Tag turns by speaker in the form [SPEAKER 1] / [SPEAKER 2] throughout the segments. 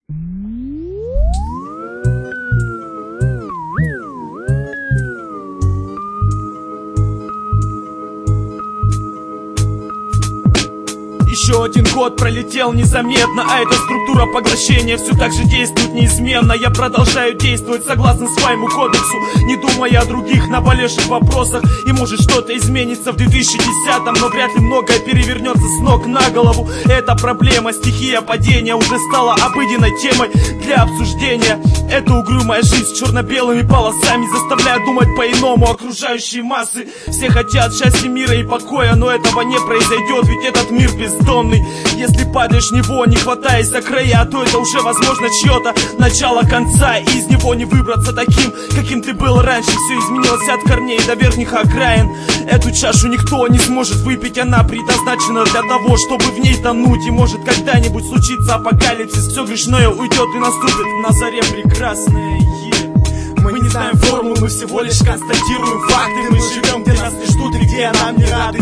[SPEAKER 1] Еще один год пролетел незаметно, а эта структура поглощения все так же действует неизменно. Я продолжаю действовать согласно своему кодексу, не думая о других наболевших вопросах. И может что-то изменится в 2010-м, но вряд ли многое перевернется с ног на голову. Эта проблема, стихия падения, уже стала обыденной темой для обсуждения. Эта угрюмая жизнь с черно-белыми полосами заставляет думать по-иному. Окружающие массы все хотят счастья, мира и покоя, но этого не произойдет, ведь этот мир бездонный. Если падаешь в него, не хватаясь за края, то это уже возможно чье-то начало конца, и из него не выбраться таким, каким ты был раньше. Все изменилось от корней до верхних окраин. Эту чашу никто не сможет выпить, она предназначена для того, чтобы в ней тонуть. И может когда-нибудь случится апокалипсис, все грешное уйдет и наступит на заре прекрасное. Мы не знаем формулу, мы всего лишь констатируем факты. Мы живем, где нас не ждут и где нам не рады.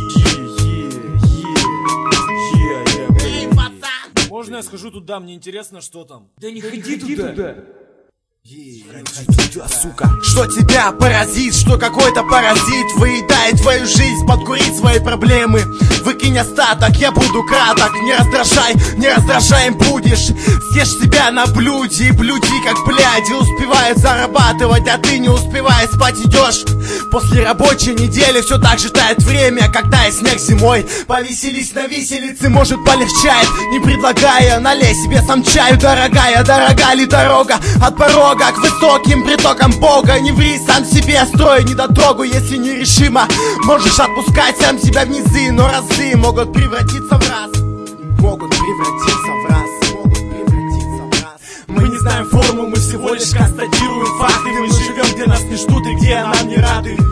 [SPEAKER 2] Можно я схожу туда, мне интересно, что там?
[SPEAKER 1] Да не ходи туда.
[SPEAKER 3] Сука, что тебя поразит, что какой-то паразит выедает твою жизнь, подкурить свои проблемы. Выкинь остаток, я буду краток. Не раздражаем будешь. Съешь себя на блюде и блюди как бляди. Успевают зарабатывать, а ты не успеваешь спать идешь. После рабочей недели все так же тает время, когда и снег зимой. Повеселись на виселице, может полегчает, не предлагая, налей себе сам чаю. Дорогая, дорога ли дорога от порога к высоким притокам Бога? Не ври сам себе, строй недотрогу, если нерешимо. Можешь отпускать сам себя в низы, но разы могут превратиться в раз.
[SPEAKER 1] Мы не знаем формул, мы всего лишь констатируем факты. Мы живем, где нас не ждут и где нам не рады.